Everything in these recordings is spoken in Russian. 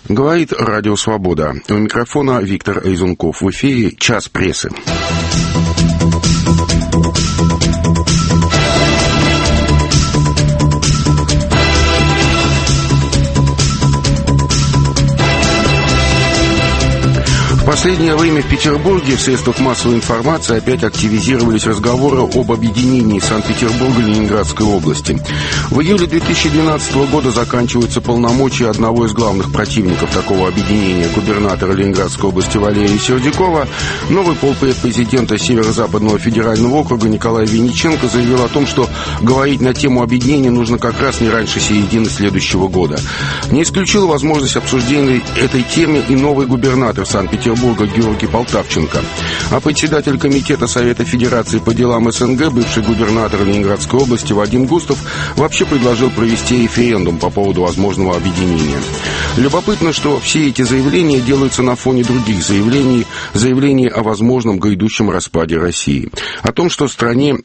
Говорит Радио Свобода. У микрофона Виктор Айзунков. В эфире «Час прессы». В последнее время в Петербурге в средствах массовой информации опять активизировались разговоры об объединении Санкт-Петербурга и Ленинградской области. В июле 2012 года заканчиваются полномочия одного из главных противников такого объединения, губернатора Ленинградской области Валерия Сердюкова. Новый полпред президента Северо-Западного федерального округа Николай Винниченко заявил о том, что говорить на тему объединения нужно как раз не раньше середины следующего года. Не исключил возможность обсуждения этой темы и новый губернатор Санкт-Петербурга Георгий Полтавченко. А председатель Комитета Совета Федерации по делам СНГ, бывший губернатор Ленинградской области Вадим Густов, вообще предложил провести референдум по поводу возможного объединения. Любопытно, что все эти заявления делаются на фоне других заявлений о возможном грядущем распаде России. О том, что стране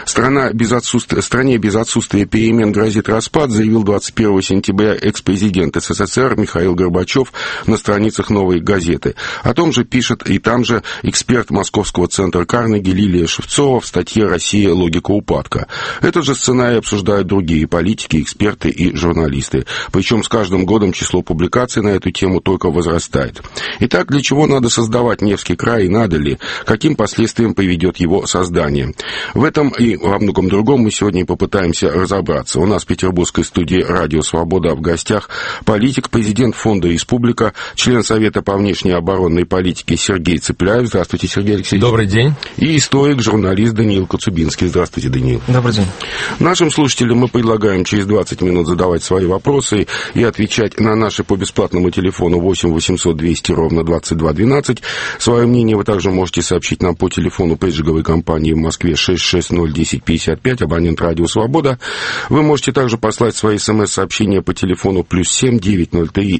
без отсутствия перемен грозит распад, заявил 21 сентября экс-президент СССР Михаил Горбачев на страницах «Новой газеты». О том же пишет и там же эксперт Московского центра Карнеги Лилия Шевцова в статье «Россия. Логика упадка». Этот же сценарий обсуждают другие политики, эксперты и журналисты. Причем с каждым годом число публикаций на эту тему только возрастает. Итак, для чего надо создавать Невский край и надо ли? Каким последствиям приведет его создание? В этом и во многом другом мы сегодня и попытаемся разобраться. У нас в петербургской студии «Радио Свобода» в гостях политик, президент фонда «Республика», член Совета по внешней оборонной политики Сергей Цепляев. Здравствуйте, Сергей Алексеевич. Добрый день. И историк, журналист Даниил Коцубинский. Здравствуйте, Даниил. Добрый день. Нашим слушателям мы предлагаем через 20 минут задавать свои вопросы и отвечать на наши по бесплатному телефону 8 800 200 ровно 22 12. Свое мнение вы также можете сообщить нам по телефону пейджинговой компании в Москве 660 10 55, абонент Радио Свобода. Вы можете также послать свои смс-сообщения по телефону +7 903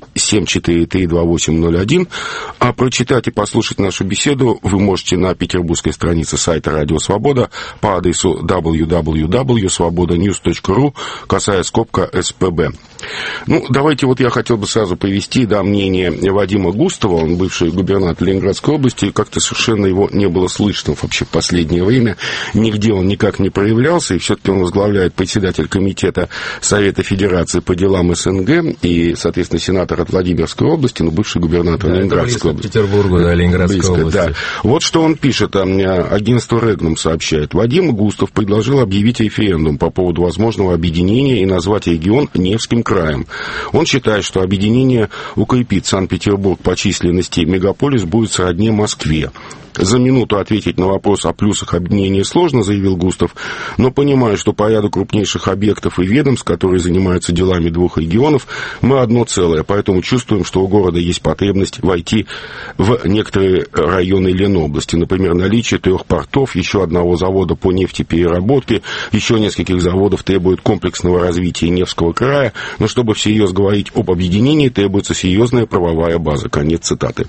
743 2801, а прочитать и послушать нашу беседу вы можете на петербургской странице сайта Радио Свобода по адресу www.svobodanews.ru, касая скобка СПБ. Давайте я хотел бы сразу привести мнение Вадима Густова, он бывший губернатор Ленинградской области, как-то совершенно его не было слышно вообще в последнее время, нигде он никак не проявлялся, и все-таки он возглавляет председатель Комитета Совета Федерации по делам СНГ и, соответственно, сенатор от Владимирской области, но бывший губернатор Ленинградской области. Петербургу, Ленинградской области. Да. Вот что он пишет, агентство Регнум сообщает. Вадим Густов предложил объявить референдум по поводу возможного объединения и назвать регион Невским краем. Он считает, что объединение укрепит Санкт-Петербург по численности, мегаполис будет сродни Москве. За минуту ответить на вопрос о плюсах объединения сложно, заявил Густов, но понимаю, что по ряду крупнейших объектов и ведомств, которые занимаются делами двух регионов, мы одно целое, поэтому чувствуем, что у города есть потребность войти в некоторые районы Ленобласти, например, наличие 3 портов, еще одного завода по нефтепереработке, еще нескольких заводов требует комплексного развития Невского края, но чтобы всерьез говорить об объединении, требуется серьезная правовая база. Конец цитаты.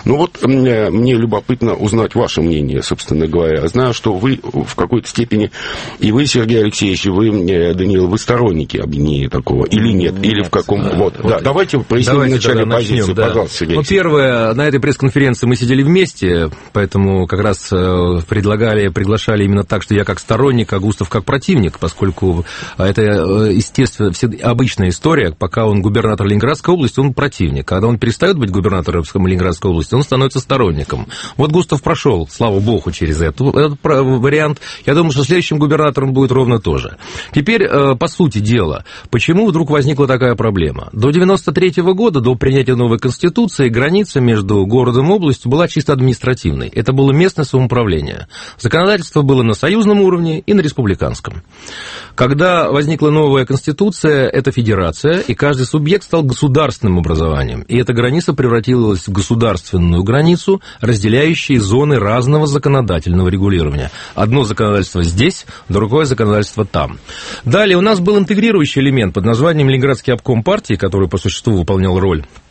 Мне любопытно узнать ваше мнение, собственно говоря. Я знаю, что вы в какой-то степени, и вы, Сергей Алексеевич, и вы, Даниил, вы сторонники объединения такого, или нет? Или в каком... Давайте проясним вначале позицию, пожалуйста, Сергей Алексеевич. Первое, на этой пресс-конференции мы сидели вместе, поэтому как раз приглашали именно так, что я как сторонник, а Густав как противник, поскольку это, естественно, обычная история, пока он губернатор Ленинградской области, он противник. Когда он перестает быть губернатором Ленинградской области, он становится сторонником. Вот Густав прошел, слава богу, через этот вариант. Я думаю, что следующим губернатором будет ровно то же. Теперь, по сути дела, почему вдруг возникла такая проблема? До 1993 года, до принятия новой Конституции, граница между городом и областью была чисто административной. Это было местное самоуправление. Законодательство было на союзном уровне и на республиканском. Когда возникла новая Конституция, это федерация, и каждый субъект стал государственным образованием. И эта граница превратилась в государственную границу, разделяющие зоны разного законодательного регулирования. Одно законодательство здесь, другое законодательство там. Далее у нас был интегрирующий элемент под названием Ленинградский обком партии, который по существу выполнял роль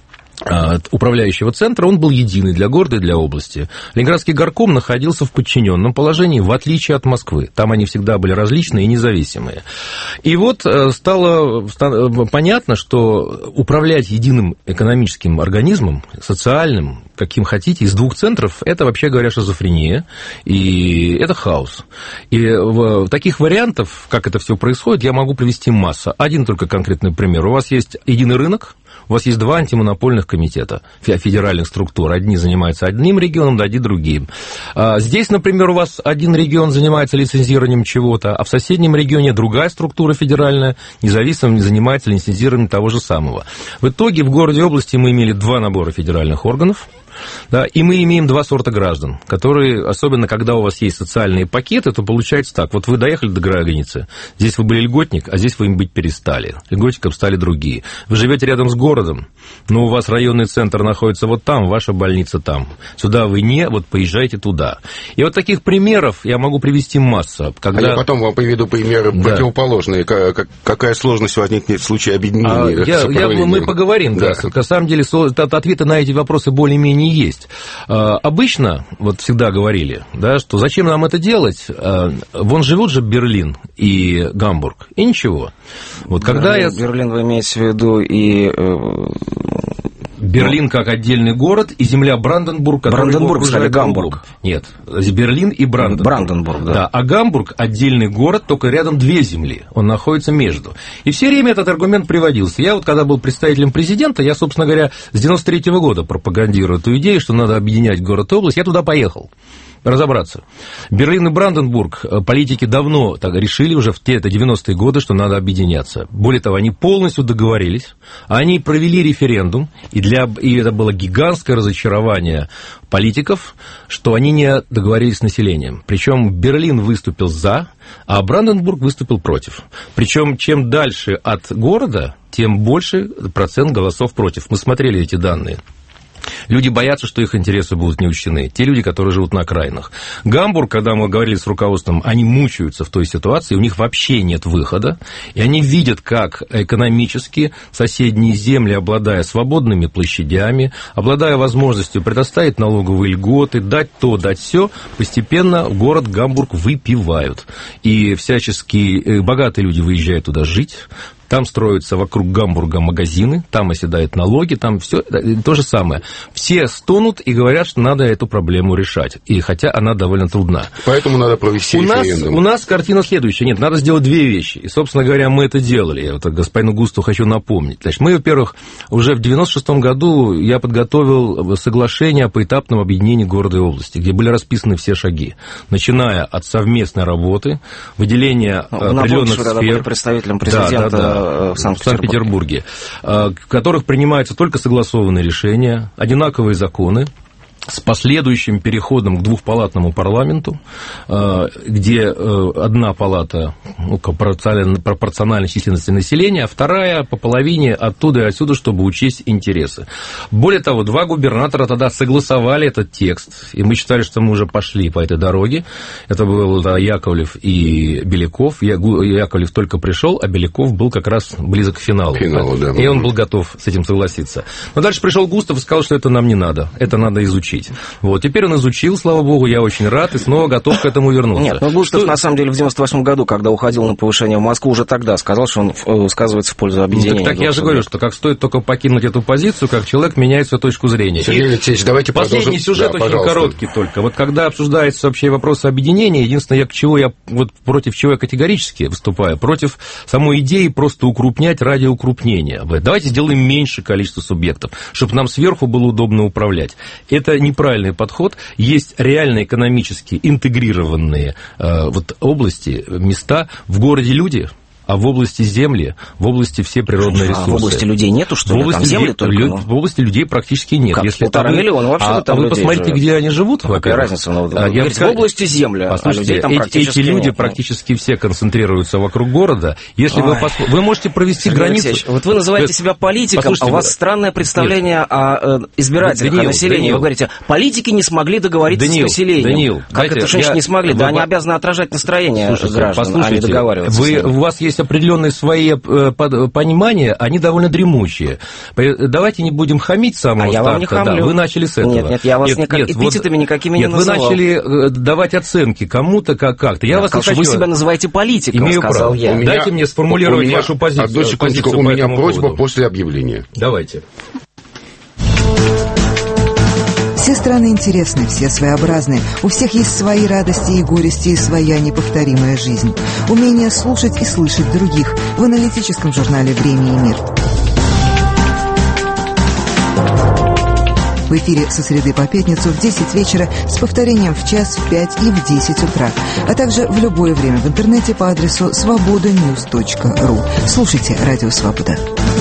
управляющего центра, он был единый для города и для области. Ленинградский горком находился в подчиненном положении, в отличие от Москвы. Там они всегда были различные и независимые. И вот стало понятно, что управлять единым экономическим организмом, социальным, каким хотите, из двух центров, это, вообще говоря, шизофрения, и это хаос. И таких вариантов, как это все происходит, я могу привести массу. Один только конкретный пример. У вас есть единый рынок, у вас есть два антимонопольных комитета федеральных структур. Одни занимаются одним регионом, другие другим. Здесь, например, у вас один регион занимается лицензированием чего-то, а в соседнем регионе другая структура федеральная независимо занимается лицензированием того же самого. В итоге в городе и области мы имели два набора федеральных органов. Да, и мы имеем два сорта граждан, которые, особенно когда у вас есть социальные пакеты, то получается так. Вот вы доехали до границы, здесь вы были льготник, а здесь вы им быть перестали. Льготником стали другие. Вы живете рядом с городом, но у вас районный центр находится вот там, ваша больница там. Сюда вы не, вот поезжайте туда. И вот таких примеров я могу привести массу. Когда... А я потом вам приведу примеры противоположные. Какая сложность возникнет в случае объединения? Мы поговорим, да. На самом деле, ответы на эти вопросы более-менее есть. Обычно, вот всегда говорили, да, что зачем нам это делать? Вон живут же Берлин и Гамбург, и ничего. Вот когда Берлин вы имеете в виду и... Берлин как отдельный город и земля Бранденбург, который Бранденбург, сказали, Гамбург. Нет, Берлин и Бранденбург. Бранденбург, да. А Гамбург отдельный город, только рядом две земли, он находится между. И все время этот аргумент приводился. Я вот когда был представителем президента, я, собственно говоря, с 93-го года пропагандирую эту идею, что надо объединять город и область, я туда поехал. Разобраться. Берлин и Бранденбург политики давно так решили уже в те 90-е годы, что надо объединяться. Более того, они полностью договорились, они провели референдум, и это было гигантское разочарование политиков, что они не договорились с населением. Причем Берлин выступил за, а Бранденбург выступил против. Причем чем дальше от города, тем больше процент голосов против. Мы смотрели эти данные. Люди боятся, что их интересы будут не учтены. Те люди, которые живут на окраинах. Гамбург, когда мы говорили с руководством, они мучаются в той ситуации, у них вообще нет выхода, и они видят, как экономически соседние земли, обладая свободными площадями, обладая возможностью предоставить налоговые льготы, дать то, дать сё, постепенно город Гамбург выпивают. И всячески богатые люди выезжают туда жить. Там строятся вокруг Гамбурга магазины, там оседают налоги, там все то же самое. Все стонут и говорят, что надо эту проблему решать. И хотя она довольно трудна. Поэтому надо провести референдум. У нас картина следующая. Нет, надо сделать две вещи. И, собственно говоря, мы это делали. Я вот господину Густу хочу напомнить. Значит, мы, во-первых, уже в 96-м году я подготовил соглашение о поэтапном объединении города и области, где были расписаны все шаги. Начиная от совместной работы, выделения определенных сфер. Вы были представителем президента в Санкт-Петербурге, в которых принимаются только согласованные решения, одинаковые законы, с последующим переходом к двухпалатному парламенту, где одна палата пропорциональной численности населения, а вторая по половине оттуда и отсюда, чтобы учесть интересы. Более того, два губернатора тогда согласовали этот текст, и мы считали, что мы уже пошли по этой дороге. Это был Яковлев и Беляков. Яковлев только пришел, а Беляков был как раз близок к финалу. Да. И он был готов с этим согласиться. Но дальше пришел Густав и сказал, что это нам не надо, это надо изучить. Вот, теперь он изучил, слава богу, я очень рад и снова готов к этому вернуться. Нет, но Густав, на самом деле, в 98 году, когда уходил на повышение в Москву, уже тогда сказал, что он высказывается в пользу объединения. Так я же говорю, что как стоит только покинуть эту позицию, как человек меняет свою точку зрения. Сергей Алексеевич, давайте последний сюжет очень короткий только. Вот когда обсуждается вообще вопрос объединения, единственное, против чего я категорически выступаю, против самой идеи просто укрупнять ради укрупнения. Давайте сделаем меньше количество субъектов, чтобы нам сверху было удобно управлять. Это неправильный подход. Есть реально экономически интегрированные области, места. В городе люди, а в области земли, в области все природные ресурсы. В области людей нету, что ли? Там земли только? В области людей практически нет. Как? 1,5 миллиона вообще там вы посмотрите, живет. Где они живут. Какая разница? В области земли, а людей там практически эти люди практически все концентрируются вокруг города. Если вы можете провести границу... Вот вы называете себя политиком, а у вас странное представление о избирателях, о населении. Вы говорите, политики не смогли договориться с населением. Как это, что не смогли? Да они обязаны отражать настроение граждан, а не договариваться. У вас есть определенные свои понимания, они довольно дремучие. Давайте не будем хамить с самого старта. Я вам не хамлю. Да, вы начали с этого. Нет, я вас эпитетами никакими не называл. Вы начали давать оценки кому-то как-то. Я вас сказал, что вы себя называете политиком, имею сказал право. я. Дайте мне сформулировать вашу позицию. Одну секундочку, у меня просьба после объявления. Давайте. Все страны интересны, все своеобразны. У всех есть свои радости и горести, и своя неповторимая жизнь. Умение слушать и слышать других в аналитическом журнале «Время и мир». В эфире со среды по пятницу в 10 вечера с повторением в час, в 5 и в 10 утра. А также в любое время в интернете по адресу svobodanews.ru. Слушайте «Радио Свобода».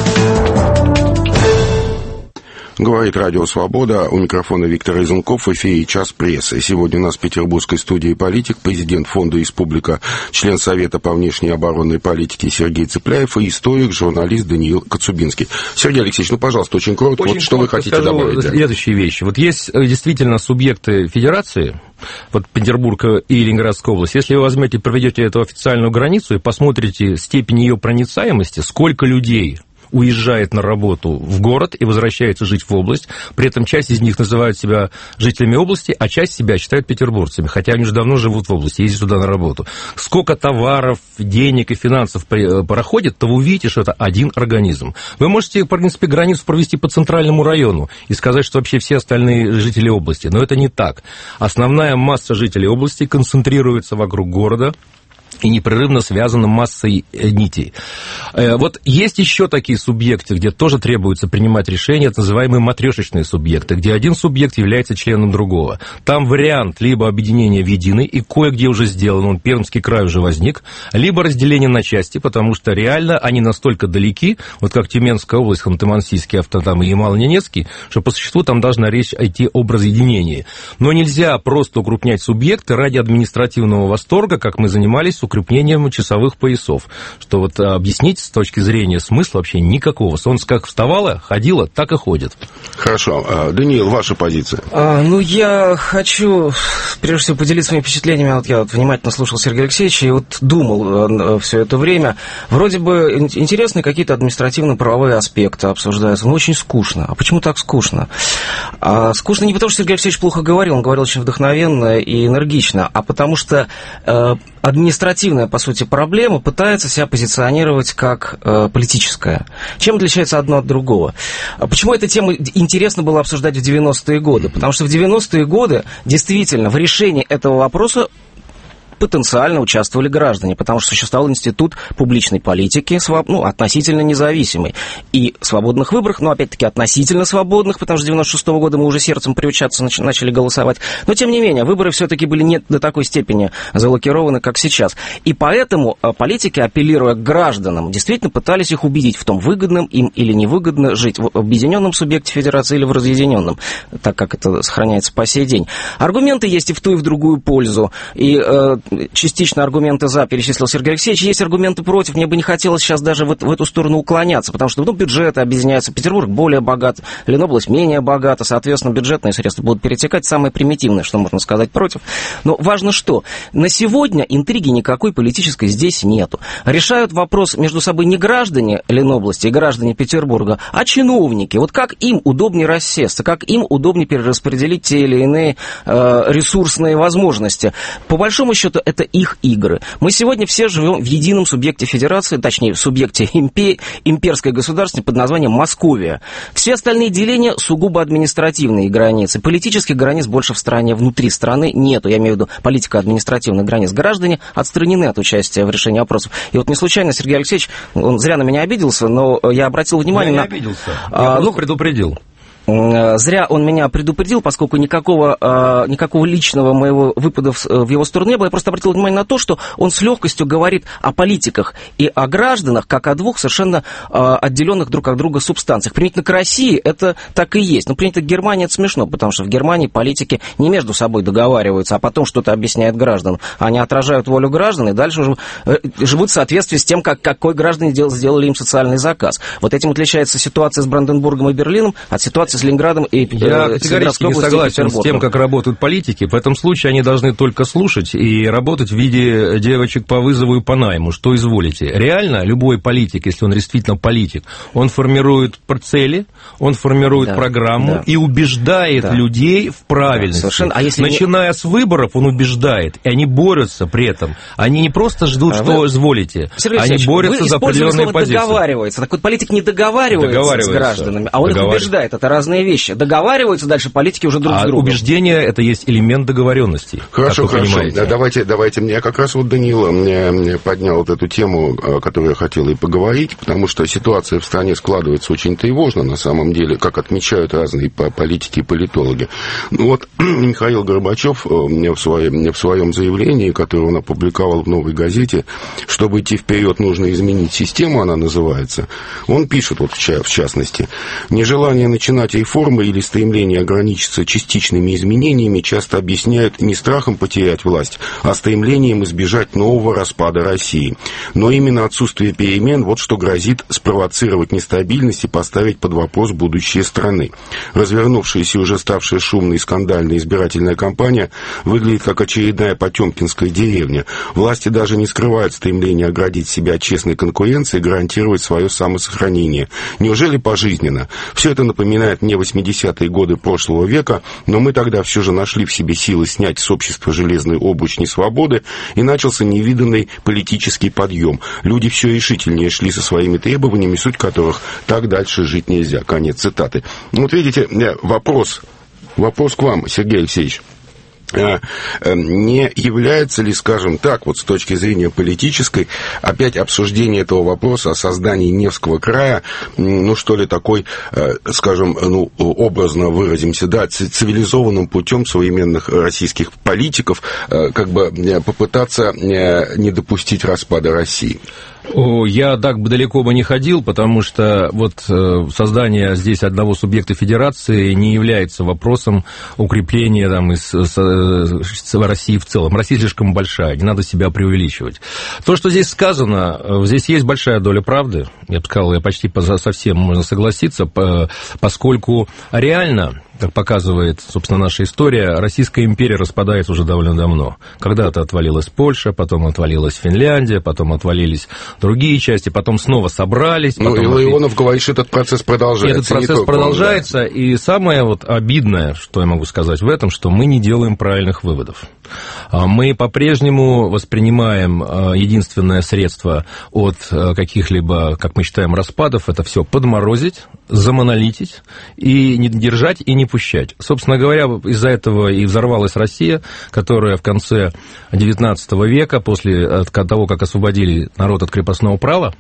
Говорит Радио Свобода. У микрофона Виктор Изенков. В эфире «Час прессы». Сегодня у нас в петербургской студии политик, президент фонда «Республика», член Совета по внешней и оборонной политике Сергей Цыпляев и историк, журналист Даниил Коцубинский. Сергей Алексеевич, пожалуйста, очень коротко. Вот что вы хотите добавить? Следующие вещи. Вот есть действительно субъекты федерации, вот Петербург и Ленинградская область. Если вы возьмете, проведете эту официальную границу и посмотрите степень ее проницаемости, сколько людей уезжает на работу в город и возвращается жить в область. При этом часть из них называют себя жителями области, а часть себя считают петербуржцами, хотя они уже давно живут в области, ездят туда на работу. Сколько товаров, денег и финансов проходит, то вы увидите, что это один организм. Вы можете, в принципе, границу провести по центральному району и сказать, что вообще все остальные жители области, но это не так. Основная масса жителей области концентрируется вокруг города и непрерывно связана массой нитей. Вот есть еще такие субъекты, где тоже требуется принимать решения, это называемые матрешечные субъекты, где один субъект является членом другого. Там вариант либо объединения в единый, и кое-где уже сделан, он Пермский край уже возник, либо разделение на части, потому что реально они настолько далеки, вот как Тюменская область, Ханты-Мансийский автодом и Ямало-Ненецкий, что по существу там должна речь идти об разъединении. Но нельзя просто укрупнять субъекты ради административного восторга, как мы занимались с укреплением часовых поясов. Что вот объяснить с точки зрения смысла вообще никакого. Солнце как вставало, ходило, так и ходит. Хорошо. Даниил, ваша позиция? Я хочу, прежде всего, поделиться своими впечатлениями. Вот я внимательно слушал Сергея Алексеевича и вот думал все это время. Вроде бы интересны какие-то административно-правовые аспекты обсуждаются, но очень скучно. А почему так скучно? Скучно не потому, что Сергей Алексеевич плохо говорил, он говорил очень вдохновенно и энергично, а потому что административная, по сути, проблема пытается себя позиционировать как политическая. Чем отличается одно от другого? Почему эту тему интересно было обсуждать в 90-е годы? Потому что в 90-е годы действительно в решении этого вопроса потенциально участвовали граждане, потому что существовал институт публичной политики, относительно независимый. И свободных выборов, опять-таки, относительно свободных, потому что с 96-го года мы уже сердцем приучаться начали голосовать. Но, тем не менее, выборы все-таки были не до такой степени залокированы, как сейчас. И поэтому политики, апеллируя к гражданам, действительно пытались их убедить в том, выгодно им или невыгодно жить в объединенном субъекте федерации или в разъединенном, так как это сохраняется по сей день. Аргументы есть и в ту, и в другую пользу. И частично аргументы «за» перечислил Сергей Алексеевич, есть аргументы «против». Мне бы не хотелось сейчас даже в эту сторону уклоняться, потому что бюджеты объединяются. Петербург более богат, Ленобласть менее богата, соответственно, бюджетные средства будут перетекать. Самое примитивное, что можно сказать против. Но важно что? На сегодня интриги никакой политической здесь нету. Решают вопрос между собой не граждане Ленобласти и граждане Петербурга, а чиновники. Вот как им удобнее рассесться, как им удобнее перераспределить те или иные ресурсные возможности. По большому счету, это их игры. Мы сегодня все живем в едином субъекте федерации, точнее, в субъекте имперской государственности под названием Московия. Все остальные деления сугубо административные границы. Политических границ больше в стране, внутри страны нету. Я имею в виду политика административных границ. Граждане отстранены от участия в решении вопросов. И вот не случайно Сергей Алексеевич, он зря на меня обиделся, но я обратил внимание я не обиделся. Я просто предупредил. Зря он меня предупредил, поскольку никакого личного моего выпада в его сторону не было. Я просто обратил внимание на то, что он с легкостью говорит о политиках и о гражданах, как о двух совершенно отделенных друг от друга субстанциях. Применительно к России это так и есть. Но применительно к Германии это смешно, потому что в Германии политики не между собой договариваются, а потом что-то объясняют гражданам. Они отражают волю граждан и дальше уже живут в соответствии с тем, какой граждане сделали им социальный заказ. Вот этим отличается ситуация с Бранденбургом и Берлином от ситуации с Ленинградом и Я категорически не согласен с тем, как работают политики. В этом случае они должны только слушать и работать в виде девочек по вызову и по найму, что изволите. Реально, любой политик, если он действительно политик, он формирует цели, он формирует программу и убеждает людей в правильности. Начиная с выборов, он убеждает, и они борются при этом. Они не просто ждут, что изволите, они борются за определенные позиции. Договаривается. Так вот, политик не договаривается с гражданами, а он их убеждает. Это разные вещи. Договариваются дальше политики уже друг с другом. Убеждение – это есть элемент договоренности. Хорошо. Давайте. Я как раз вот Данила поднял вот эту тему, о которой я хотел и поговорить, потому что ситуация в стране складывается очень тревожно, на самом деле, как отмечают разные политики и политологи. Ну вот Михаил Горбачев в своем заявлении, которое он опубликовал в «Новой газете», чтобы идти вперед, нужно изменить систему, она называется. Он пишет, вот в частности, нежелание начинать реформы или стремление ограничиться частичными изменениями часто объясняют не страхом потерять власть, а стремлением избежать нового распада России. Но именно отсутствие перемен вот что грозит спровоцировать нестабильность и поставить под вопрос будущее страны. Развернувшаяся и уже ставшая шумной и скандальная избирательная кампания выглядит как очередная потемкинская деревня. Власти даже не скрывают стремление оградить себя от честной конкуренции и гарантировать свое самосохранение. Неужели пожизненно? Все это напоминает мне 80-е годы прошлого века, но мы тогда все же нашли в себе силы снять с общества железный обруч несвободы, и начался невиданный политический подъем. Люди все решительнее шли со своими требованиями, суть которых так дальше жить нельзя. Конец цитаты. Вот видите, вопрос к вам, Сергей Алексеевич. Не является ли, скажем так, вот с точки зрения политической, опять обсуждение этого вопроса о создании Невского края, ну, что ли, такой, скажем, ну, образно выразимся, да, цивилизованным путем современных российских политиков, как бы попытаться не допустить распада России? Я так бы далеко бы не ходил, потому что вот создание здесь одного субъекта федерации не является вопросом укрепления там, России в целом. Россия слишком большая, не надо себя преувеличивать. То, что здесь сказано, здесь есть большая доля правды. Я бы сказал, я почти совсем можно согласиться, поскольку реально, как показывает, собственно, наша история, Российская империя распадается уже довольно давно. Когда-то отвалилась Польша, потом отвалилась Финляндия, потом отвалились другие части, потом снова собрались. Ну, и Ларионов говорит, что этот процесс продолжается. Этот процесс продолжается, да. И самое вот обидное, что я могу сказать в этом, что мы не делаем правильных выводов. Мы по-прежнему воспринимаем единственное средство от каких-либо, как мы считаем, распадов, это все подморозить, замонолитить, и не держать, и не пущать. Собственно говоря, из-за этого и взорвалась Россия, которая в конце XIX века, после того, как освободили народ от крепостного права,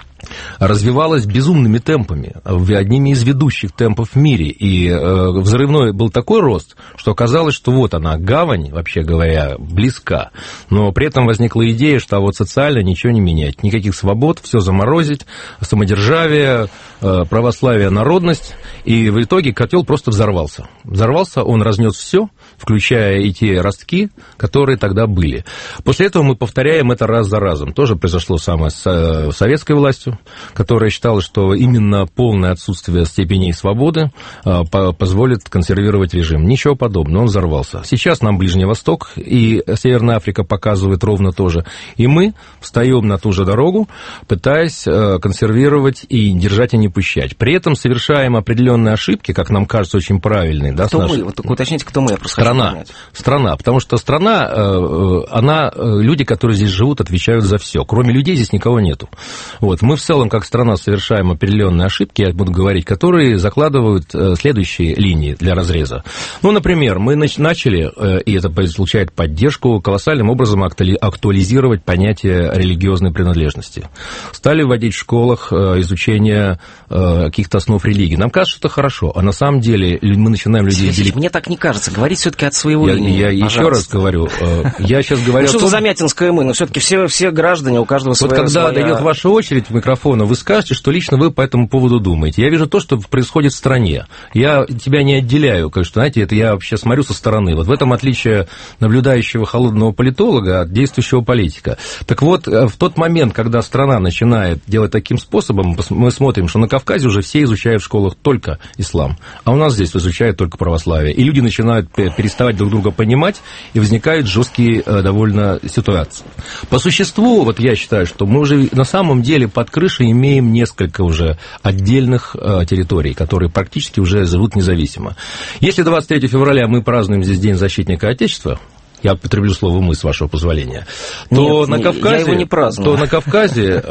развивалась безумными темпами, одними из ведущих темпов в мире. И взрывной был такой рост, что казалось, что вот она, гавань, вообще говоря, близка. Но при этом возникла идея, что вот социально ничего не менять. Никаких свобод, все заморозить, самодержавие, православие, народность. И в итоге котел просто взорвался. Взорвался, он разнес все, включая и те ростки, которые тогда были. После этого мы повторяем это раз за разом. Тоже произошло самое с советской властью, которая считала, что именно полное отсутствие степеней свободы позволит консервировать режим. Ничего подобного, он взорвался. Сейчас нам Ближний Восток и Северная Африка показывает ровно то же. И мы встаем на ту же дорогу, пытаясь консервировать и держать, и не пущать. При этом совершаем определенные ошибки, как нам кажется, очень правильные. Да, кто мы? Вот уточните, кто мы, я просто Страна. Потому что страна, она, люди, которые здесь живут, отвечают за все. Кроме людей здесь никого нету. Вот. Мы в целом, как страна, совершаем определенные ошибки, я буду говорить, которые закладывают следующие линии для разреза. Ну, например, мы начали, и это получает поддержку, колоссальным образом актуализировать понятие религиозной принадлежности. Стали вводить в школах изучение каких-то основ религии. Нам кажется, что это хорошо, а на самом деле мы начинаем людей делить. Мне так не кажется. Говорить все-таки от своего имени. Я еще раз говорю, я сейчас говорю о том... Что за замятинское мы? Но все-таки все граждане, у каждого своя... Вот когда дойдет ваша очередь в микрофону, вы скажете, что лично вы по этому поводу думаете. Я вижу то, что происходит в стране. Я тебя не отделяю, конечно, знаете, это я вообще смотрю со стороны. Вот в этом отличие наблюдающего холодного политолога от действующего политика. Так вот, в тот момент, когда страна начинает делать таким способом, мы смотрим, что на Кавказе уже все изучают в школах только ислам, а у нас здесь изучают только православие. И люди начинают переставать друг друга понимать, и возникают жесткие довольно ситуации. По существу, вот я считаю, что мы уже на самом деле под крышей имеем несколько уже отдельных территорий, которые практически уже живут независимо. Если 23 февраля мы празднуем здесь День защитника Отечества, я употреблю слово «мы», с вашего позволения, то на Кавказе, я его не праздную. То на Кавказе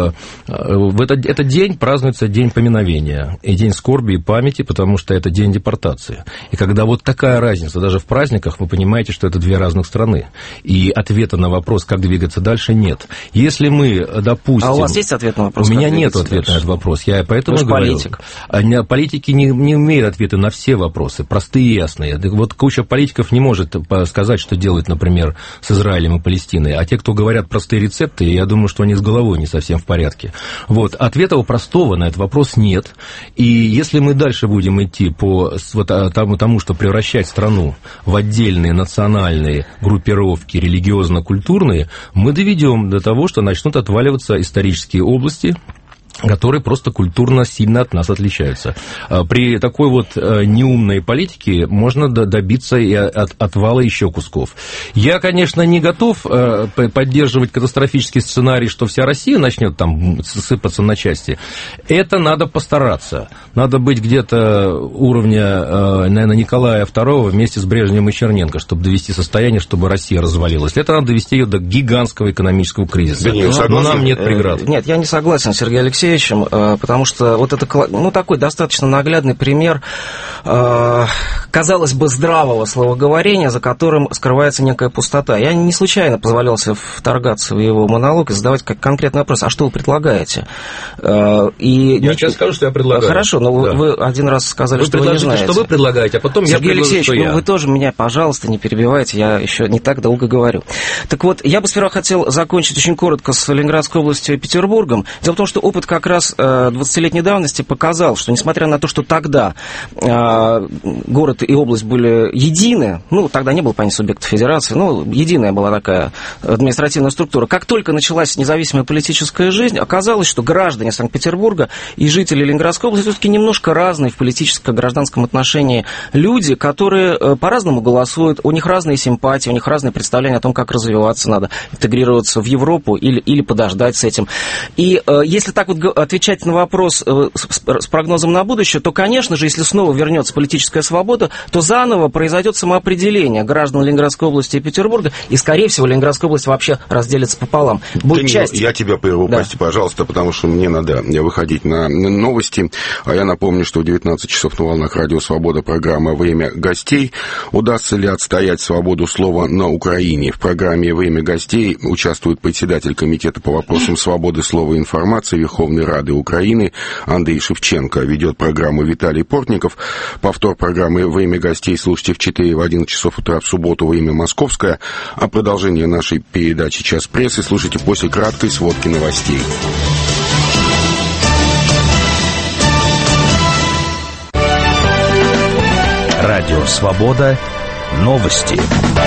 в этот день празднуется День поминовения и День скорби и памяти, потому что это День депортации. И когда вот такая разница, даже в праздниках, вы понимаете, что это две разных страны. И ответа на вопрос, как двигаться дальше, нет. Если мы, допустим... А у вас есть ответ на вопрос? У меня нет ответа на этот вопрос. Я поэтому говорю. Политик. Политики не имеют ответа на все вопросы, простые и ясные. Вот куча политиков не может сказать, что делать, например, с Израилем и Палестиной. А те, кто говорят простые рецепты, я думаю, что они с головой не совсем в порядке. Вот. Ответа простого на этот вопрос нет. И если мы дальше будем идти по тому, что превращать страну в отдельные национальные группировки религиозно-культурные, мы доведем до того, что начнут отваливаться исторические области, которые просто культурно сильно от нас отличаются. При такой вот неумной политике можно добиться и отвала еще кусков. Я, конечно, не готов поддерживать катастрофический сценарий, что вся Россия начнет там сыпаться на части. Это надо постараться. Надо быть где-то уровня, наверное, Николая II вместе с Брежневым и Черненко, чтобы довести состояние, чтобы Россия развалилась. Для этого надо довести ее до гигантского экономического кризиса. Но нам нет преград. Нет, я не согласен, Сергей Алексеевич, потому что вот это, такой достаточно наглядный пример, казалось бы, здравого словоговорения, за которым скрывается некая пустота. Я не случайно позволял себе вторгаться в его монолог и задавать конкретный вопрос: а что вы предлагаете? Я сейчас скажу, что я предлагаю. Хорошо, но да. Вы один раз сказали, что вы не знаете. Что вы предлагаете, а потом Сергей я предложу, Алексеевич, что я. вы тоже меня, пожалуйста, не перебивайте, я еще не так долго говорю. Так вот, я бы сперва хотел закончить очень коротко с Ленинградской областью и Петербургом. Дело в том, что опыт как раз 20-летней давности показал, что несмотря на то, что тогда город и область были едины, тогда не было, понятия, субъектов федерации, единая была такая административная структура. Как только началась независимая политическая жизнь, оказалось, что граждане Санкт-Петербурга и жители Ленинградской области все-таки немножко разные в политическо-гражданском отношении люди, которые по-разному голосуют, у них разные симпатии, у них разные представления о том, как развиваться надо, интегрироваться в Европу или подождать с этим. И если так вот отвечать на вопрос с прогнозом на будущее, то, конечно же, если снова вернется политическая свобода, то заново произойдет самоопределение граждан Ленинградской области и Петербурга, и, скорее всего, Ленинградская область вообще разделится пополам. Я тебя прерву, да. Прости, пожалуйста, потому что мне надо выходить на новости. А я напомню, что в 19 часов на волнах Радио Свобода программа «Время гостей». Удастся ли отстоять свободу слова на Украине? В программе «Время гостей» участвует председатель Комитета по вопросам свободы слова и информации Верховной Рады Украины Андрей Шевченко. Ведет программу Виталий Портников. Повтор программы «Время гостей» слушайте в 4 и в 11 часов утра в субботу, время московское. А продолжение нашей передачи «Час прессы» слушайте после краткой сводки новостей. Радио «Свобода». Новости.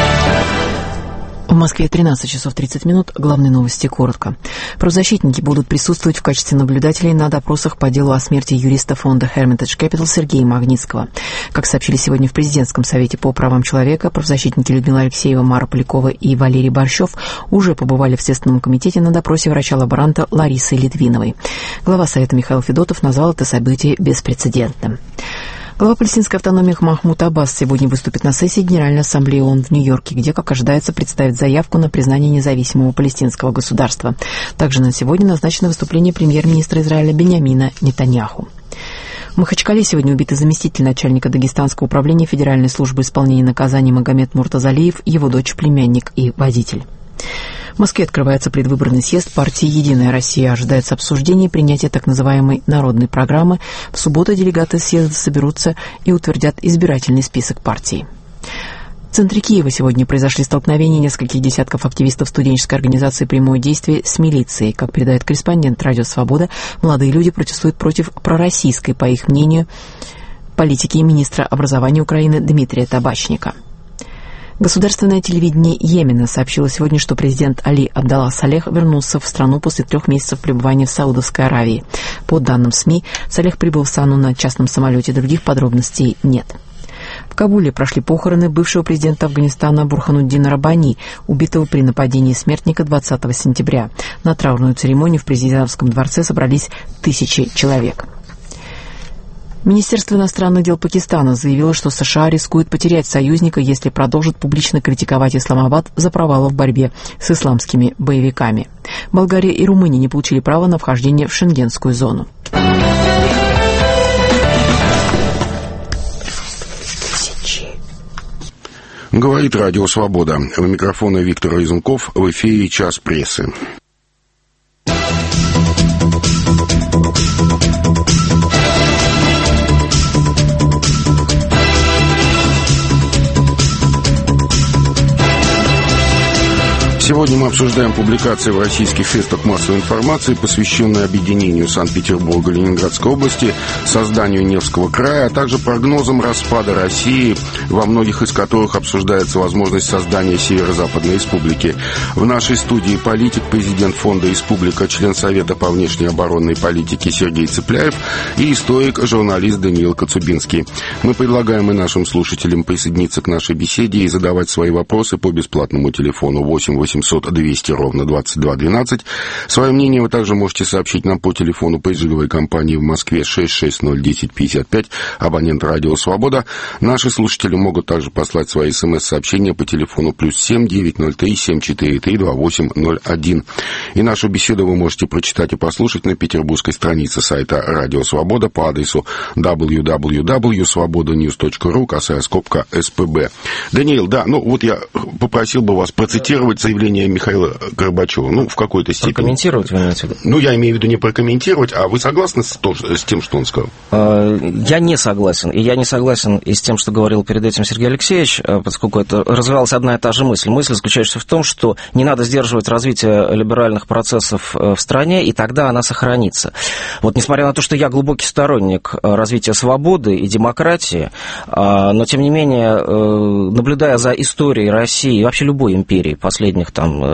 В Москве 13 часов 30 минут. Главные новости коротко. Правозащитники будут присутствовать в качестве наблюдателей на допросах по делу о смерти юриста фонда Hermitage Capital Сергея Магнитского. Как сообщили сегодня в Президентском совете по правам человека, правозащитники Людмила Алексеева, Мара Полякова и Валерий Борщев уже побывали в Следственном комитете на допросе врача-лаборанта Ларисы Литвиновой. Глава Совета Михаил Федотов назвал это событие беспрецедентным. Глава палестинской автономии Махмуд Аббас сегодня выступит на сессии Генеральной Ассамблеи ООН в Нью-Йорке, где, как ожидается, представит заявку на признание независимого палестинского государства. Также на сегодня назначено выступление премьер-министра Израиля Биньямина Нетаньяху. В Махачкале сегодня убиты заместитель начальника Дагестанского управления Федеральной службы исполнения наказаний Магомед Муртазалиев, его дочь, племянник и водитель. В Москве открывается предвыборный съезд партии «Единая Россия». Ожидается обсуждение и принятие так называемой народной программы. В субботу делегаты съезда соберутся и утвердят избирательный список партии. В центре Киева сегодня произошли столкновения нескольких десятков активистов студенческой организации «Прямое действие» с милицией. Как передает корреспондент «Радио Свобода», молодые люди протестуют против пророссийской, по их мнению, политики министра образования Украины Дмитрия Табачника. Государственное телевидение Йемена сообщило сегодня, что президент Али Абдалла Салех вернулся в страну после 3 месяцев пребывания в Саудовской Аравии. По данным СМИ, Салех прибыл в страну на частном самолете, других подробностей нет. В Кабуле прошли похороны бывшего президента Афганистана Бурхануддина Раббани, убитого при нападении смертника 20 сентября. На траурную церемонию в президентском дворце собрались тысячи человек. Министерство иностранных дел Пакистана заявило, что США рискует потерять союзника, если продолжит публично критиковать Исламабад за провалы в борьбе с исламскими боевиками. Болгария и Румыния не получили права на вхождение в шенгенскую зону. Говорит Радио Свобода. У микрофона Виктор Разумков. В эфире «Час прессы». Сегодня мы обсуждаем публикации в российских средствах массовой информации, посвященные объединению Санкт-Петербурга и Ленинградской области, созданию Невского края, а также прогнозам распада России, во многих из которых обсуждается возможность создания Северо-Западной республики. В нашей студии политик, президент фонда «Республика», член Совета по внешней оборонной политике Сергей Цыпляев и историк, журналист Даниил Коцубинский. Мы предлагаем и нашим слушателям присоединиться к нашей беседе и задавать свои вопросы по бесплатному телефону 8 200 ровно 2212. Свое мнение вы также можете сообщить нам по телефону пейджинговой компании в Москве 6601055, абонент Радио Свобода. Наши слушатели могут также послать свои смс-сообщения по телефону +7 903 743 2801. И нашу беседу вы можете прочитать и послушать на петербургской странице сайта Радио Свобода по адресу www.svobodanews.ru, косая скобка СПБ. Даниил, да, вот я попросил бы вас процитировать заявление Михаила Горбачева, в какой-то степени. Прокомментировать, вы имеете в виду? Я имею в виду не прокомментировать, а вы согласны с тем, что он сказал? Я не согласен. И я не согласен и с тем, что говорил перед этим Сергей Алексеевич, поскольку это развивалась одна и та же мысль. Мысль заключается в том, что не надо сдерживать развитие либеральных процессов в стране, и тогда она сохранится. Несмотря на то, что я глубокий сторонник развития свободы и демократии, но, тем не менее, наблюдая за историей России и вообще любой империи последних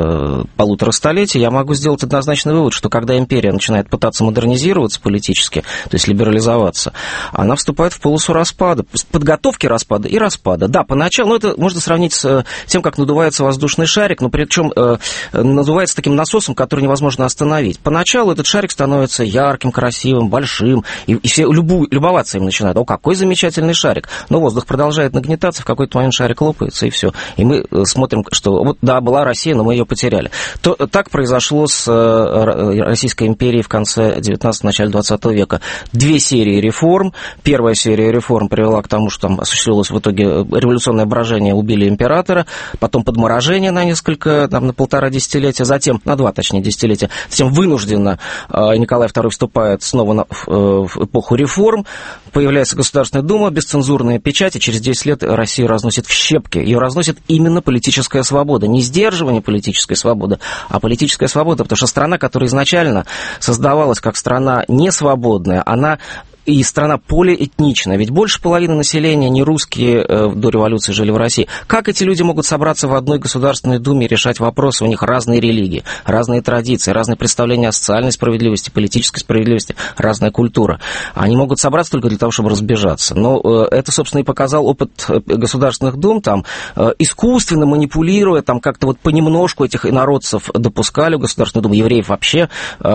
1,5 столетий, я могу сделать однозначный вывод, что когда империя начинает пытаться модернизироваться политически, то есть либерализоваться, она вступает в полосу распада, подготовки распада и распада. Да, поначалу, это можно сравнить с тем, как надувается воздушный шарик, но причем надувается таким насосом, который невозможно остановить. Поначалу этот шарик становится ярким, красивым, большим, и все любоваться им начинают. Какой замечательный шарик. Но воздух продолжает нагнетаться, в какой-то момент шарик лопается, и все. И мы смотрим, что была Россия, но мы ее потеряли. Так произошло с Российской империей в конце 19-го, начале 20 века. 2 серии реформ. Первая серия реформ привела к тому, что там осуществилось в итоге революционное брожение, убили императора, потом подморожение на на 1,5 десятилетия, затем, на 2, точнее, десятилетия, затем вынужденно Николай II вступает снова в эпоху реформ, появляется Государственная Дума, бесцензурная печать, и через 10 лет Россию разносит в щепки. Ее разносит именно политическая свобода. Не сдерживание политической свободы, а политическая свобода, потому что страна, которая изначально создавалась как страна несвободная, она и страна полиэтничная, ведь больше половины населения не русские до революции жили в России. Как эти люди могут собраться в одной Государственной Думе и решать вопросы? У них разные религии, разные традиции, разные представления о социальной справедливости, политической справедливости, разная культура. Они могут собраться только для того, чтобы разбежаться. Но это, собственно, и показал опыт Государственных Дум, искусственно манипулируя, как-то понемножку этих инородцев допускали в Государственную Думу. Евреев вообще,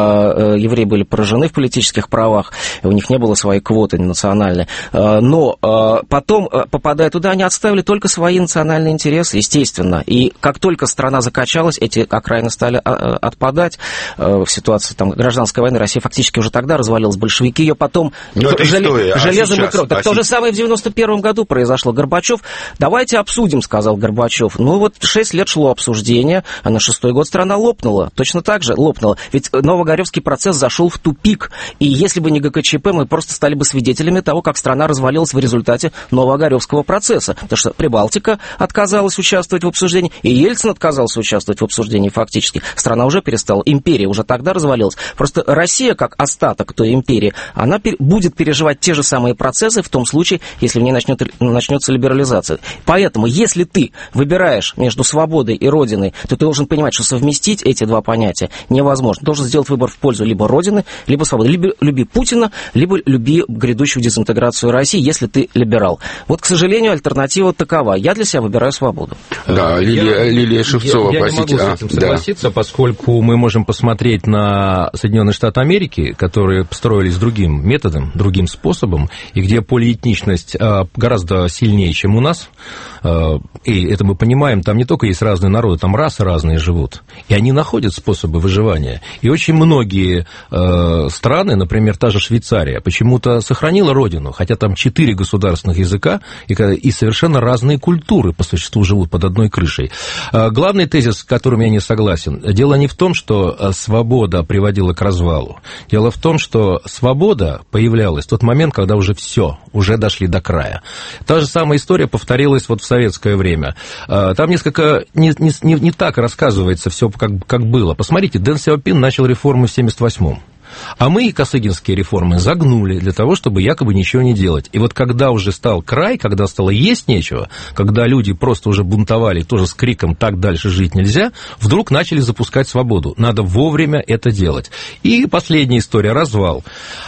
евреи были поражены в политических правах, у них не было свои квоты национальные, но потом, попадая туда, они отставили только свои национальные интересы, естественно, и как только страна закачалась, эти окраины стали отпадать. В ситуации гражданской войны Россия фактически уже тогда развалилась, большевики ее потом железом и кровью. Так то же самое в 91 году произошло. Горбачев, давайте обсудим, сказал Горбачев. 6 лет шло обсуждение, а на 6-й год страна лопнула, точно так же лопнула, ведь Новоогаревский процесс зашел в тупик, и если бы не ГКЧП, мы просто просто стали бы свидетелями того, как страна развалилась в результате Новоогаревского процесса. Потому что Прибалтика отказалась участвовать в обсуждении, и Ельцин отказался участвовать в обсуждении фактически. Страна уже перестала, империя уже тогда развалилась. Просто Россия, как остаток той империи, она будет переживать те же самые процессы в том случае, если в ней начнется либерализация. Поэтому, если ты выбираешь между свободой и Родиной, то ты должен понимать, что совместить эти два понятия невозможно. Ты должен сделать выбор в пользу либо Родины, либо свободы. Либо люби Путина, либо люби грядущую дезинтеграцию России, если ты либерал. Вот, к сожалению, альтернатива такова. Я для себя выбираю свободу. Да, Лилия Шевцова, простите. Я не могу с этим согласиться, поскольку мы можем посмотреть на Соединенные Штаты Америки, которые построились другим методом, другим способом, и где полиэтничность гораздо сильнее, чем у нас. И это мы понимаем, там не только есть разные народы, там расы разные живут. И они находят способы выживания. И очень многие страны, например, та же Швейцария, почему-то сохранила родину, хотя там 4 государственных языка и совершенно разные культуры по существу живут под одной крышей. Главный тезис, с которым я не согласен, дело не в том, что свобода приводила к развалу. Дело в том, что свобода появлялась в тот момент, когда уже все, уже дошли до края. Та же самая история повторилась вот в советское время. Там несколько не так рассказывается все, как было. Посмотрите, Дэн Сяопин начал реформу в 1978-м. А мы косыгинские реформы загнули для того, чтобы якобы ничего не делать. И вот когда уже стал край, когда стало есть нечего, когда люди просто уже бунтовали, тоже с криком «так дальше жить нельзя», вдруг начали запускать свободу. Надо вовремя это делать. И последняя история – развал.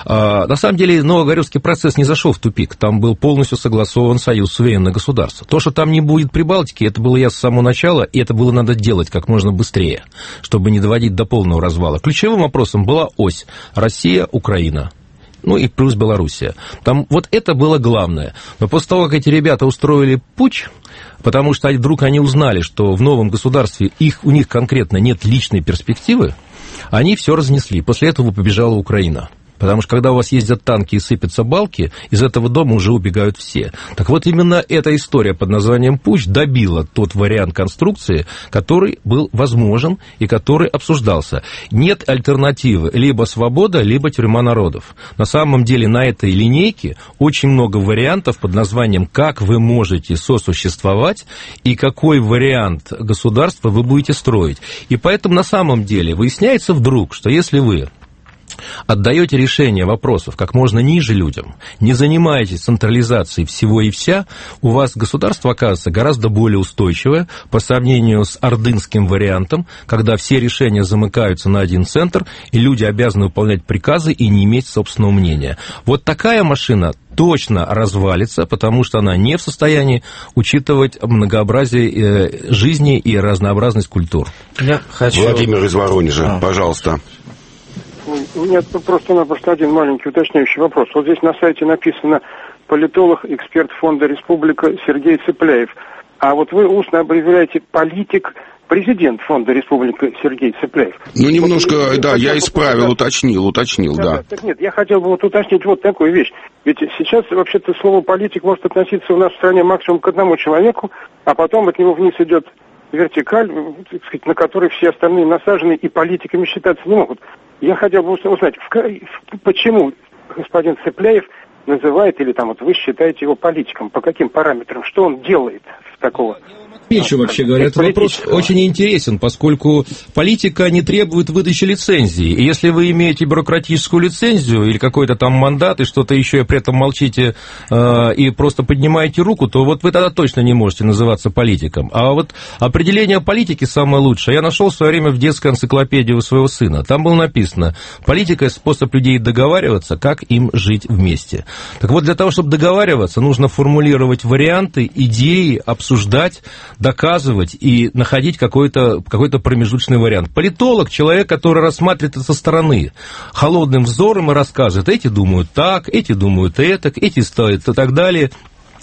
На самом деле, Новоогаревский процесс не зашел в тупик. Там был полностью согласован союз суверенных государств. То, что там не будет Прибалтики, это было ясно с самого начала, и это было надо делать как можно быстрее, чтобы не доводить до полного развала. Ключевым вопросом была ось. Россия, Украина. Ну и плюс Белоруссия. Там вот это было главное. Но после того, как эти ребята устроили путч, потому что вдруг они узнали, что в новом государстве у них конкретно нет личной перспективы, они все разнесли. После этого побежала Украина. Потому что, когда у вас ездят танки и сыпятся балки, из этого дома уже убегают все. Так вот, именно эта история под названием «Путч» добила тот вариант конструкции, который был возможен и который обсуждался. Нет альтернативы. Либо свобода, либо тюрьма народов. На самом деле, на этой линейке очень много вариантов под названием «Как вы можете сосуществовать» и какой вариант государства вы будете строить. И поэтому, на самом деле, выясняется вдруг, что если вы отдаете решение вопросов как можно ниже людям, не занимаетесь централизацией всего и вся, у вас государство оказывается гораздо более устойчивое по сравнению с ордынским вариантом, когда все решения замыкаются на один центр, и люди обязаны выполнять приказы и не иметь собственного мнения. Вот такая машина точно развалится, потому что она не в состоянии учитывать многообразие жизни и разнообразность культур. Владимир из Воронежа, пожалуйста. Нет, просто-напросто один маленький уточняющий вопрос. Вот здесь на сайте написано политолог, эксперт фонда «Республика» Сергей Цепляев. А вот вы устно объявляете политик, президент фонда «Республика» Сергей Цепляев. Ну, немножко, вот, да, я исправил, уточнил, да. Так нет, я хотел бы вот уточнить вот такую вещь. Ведь сейчас вообще-то слово «политик» может относиться у нас в стране максимум к одному человеку, а потом от него вниз идет вертикаль, так сказать, на которой все остальные насажены и политиками считаться не могут. Я хотел бы узнать, почему господин Цепляев называет, или там вот вы считаете его политиком, по каким параметрам, что он делает в такого... Еще, вообще говоря, этот вопрос очень интересен, поскольку политика не требует выдачи лицензии. И если вы имеете бюрократическую лицензию или какой-то там мандат и что-то еще, и при этом молчите и просто поднимаете руку, то вот вы тогда точно не можете называться политиком. А вот определение политики самое лучшее я нашел в свое время в детской энциклопедии у своего сына. Там было написано: политика – это способ людей договариваться, как им жить вместе. Так вот, для того, чтобы договариваться, нужно формулировать варианты, идеи, обсуждать, доказывать и находить какой-то промежуточный вариант. Политолог – человек, который рассматривает это со стороны, холодным взором и рассказывает: эти думают так, эти думают этак, эти стоят и так далее.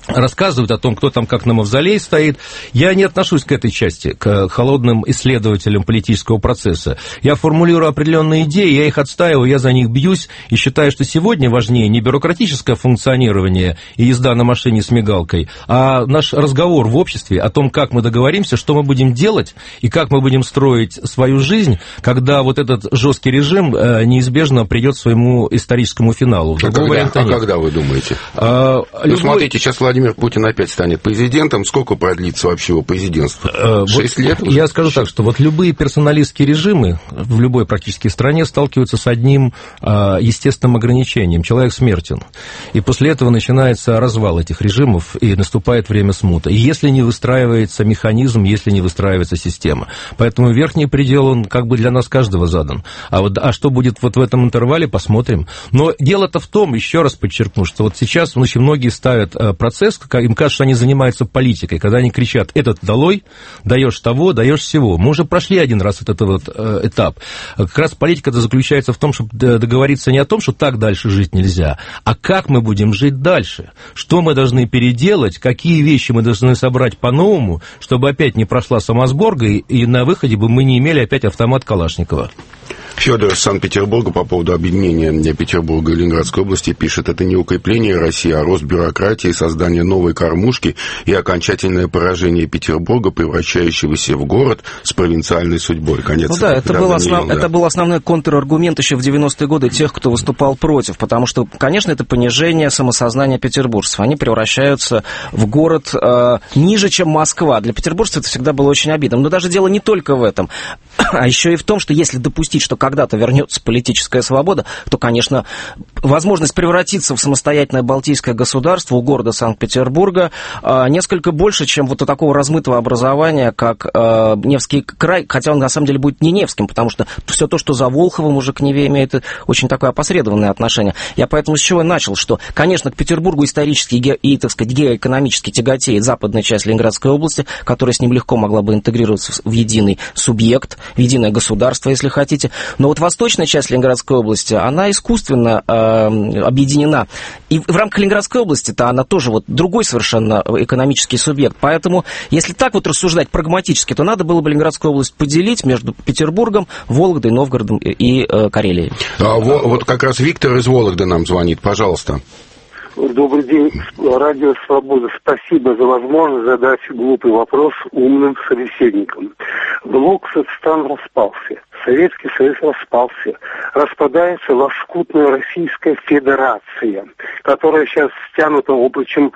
рассказывают о том, кто там как на мавзолее стоит. Я не отношусь к этой части, к холодным исследователям политического процесса. Я формулирую определенные идеи, я их отстаиваю, я за них бьюсь, и считаю, что сегодня важнее не бюрократическое функционирование и езда на машине с мигалкой, а наш разговор в обществе о том, как мы договоримся, что мы будем делать и как мы будем строить свою жизнь, когда вот этот жесткий режим неизбежно придет к своему историческому финалу. Когда вы думаете? Смотрите, сейчас Владимир Путин опять станет президентом. Сколько продлится вообще его президентство? 6 лет? Я скажу так, что вот любые персоналистские режимы в любой практически стране сталкиваются с одним естественным ограничением. Человек смертен. И после этого начинается развал этих режимов, и наступает время смуты. И если не выстраивается механизм, если не выстраивается система. Поэтому верхний предел, он как бы для нас каждого задан. А что будет вот в этом интервале, посмотрим. Но дело-то в том, еще раз подчеркну, что вот сейчас очень многие ставят процесс, им кажется, что они занимаются политикой, когда они кричат: этот долой, даешь того, даешь всего. Мы уже прошли один раз этот этап. Как раз политика-то заключается в том, чтобы договориться не о том, что так дальше жить нельзя, а как мы будем жить дальше, что мы должны переделать, какие вещи мы должны собрать по-новому, чтобы опять не прошла самосборга, и на выходе бы мы не имели опять автомат Калашникова. Федор из Санкт-Петербурга по поводу объединения Петербурга и Ленинградской области пишет: это не укрепление России, а рост бюрократии, создание новой кормушки и окончательное поражение Петербурга, превращающегося в город с провинциальной судьбой. Конец. Ну да, это был основной контраргумент еще в 90-е годы тех, кто выступал против, потому что, конечно, это понижение самосознания петербуржцев. Они превращаются в город ниже, чем Москва. Для петербуржцев это всегда было очень обидно. Но даже дело не только в этом, а еще и в том, что если допустить, что когда-то вернется политическая свобода, то, конечно, возможность превратиться в самостоятельное балтийское государство у города Санкт-Петербурга несколько больше, чем вот у такого размытого образования, как Невский край, хотя он на самом деле будет не Невским, потому что все то, что за Волховым уже к Неве имеет очень такое опосредованное отношение. Я поэтому с чего начал, что, конечно, к Петербургу исторически и, так сказать, геоэкономически тяготеет западная часть Ленинградской области, которая с ним легко могла бы интегрироваться в единый субъект, в единое государство, если хотите. Но вот восточная часть Ленинградской области, она искусственно объединена. И в рамках Ленинградской области-то она тоже вот другой совершенно экономический субъект. Поэтому, если так вот рассуждать прагматически, то надо было бы Ленинградскую область поделить между Петербургом, Вологдой, Новгородом и Карелией. Вот как раз Виктор из Вологды нам звонит. Пожалуйста. Добрый день, Радио Свобода. Спасибо за возможность задать глупый вопрос умным собеседникам. Блок Соцстан распался. Советский Союз распался. Распадается лоскутная Российская Федерация, которая сейчас стянута обручем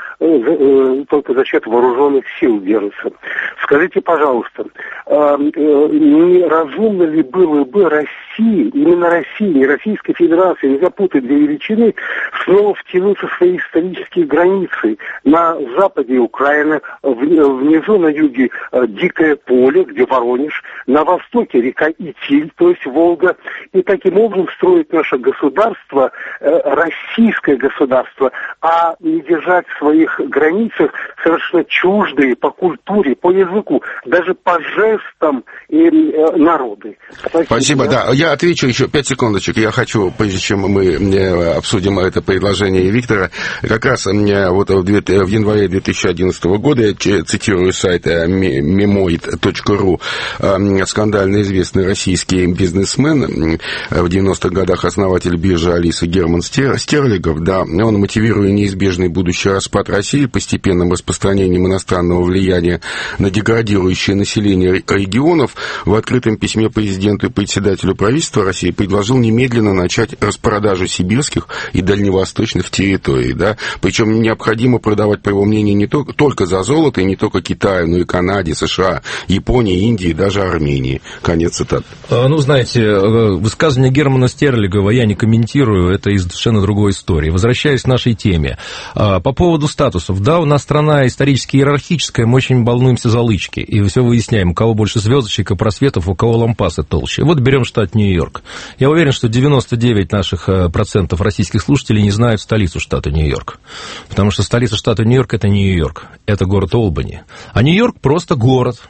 только за счет вооруженных сил держится. Скажите, пожалуйста, не разумно ли было бы России, именно России, не Российской Федерации, не запутать две величины, снова втянуться в свои исторические границы? На западе Украина, внизу на юге Дикое поле, где Воронеж, на востоке река Итиль, то есть Волга, и таким образом строить наше государство, российское государство, а не держать в своих границах совершенно чуждые по культуре, по языку, даже по жестам народы. Спасибо, да. Я отвечу еще 5 секундочек. Я хочу, прежде чем мы обсудим это предложение Виктора, как раз вот в январе 2011 года, я цитирую сайт memoid.ru, скандально известный российский бизнесмен, в 90-х годах основатель биржи Алиса Герман Стерлигов, да, он, мотивируя неизбежный будущий распад России постепенным распространением иностранного влияния на деградирующее население регионов, в открытом письме президенту и председателю правительства России предложил немедленно начать распродажу сибирских и дальневосточных территорий, да, причем необходимо продавать, по его мнению, не только за золото, и не только Китаю, но и Канаде, США, Японии, Индии, даже Армении. Конец цитаты. Ну, знаете, высказывание Германа Стерлигова я не комментирую, это из совершенно другой истории. Возвращаясь к нашей теме. По поводу статусов. Да, у нас страна исторически иерархическая, мы очень волнуемся за лычки, и все выясняем, у кого больше звездочек и просветов, у кого лампасы толще. Вот берем штат Нью-Йорк. Я уверен, что 99% наших процентов российских слушателей не знают столицу штата Нью-Йорк. Потому что столица штата Нью-Йорк – это Нью-Йорк, это город Олбани. А Нью-Йорк просто город.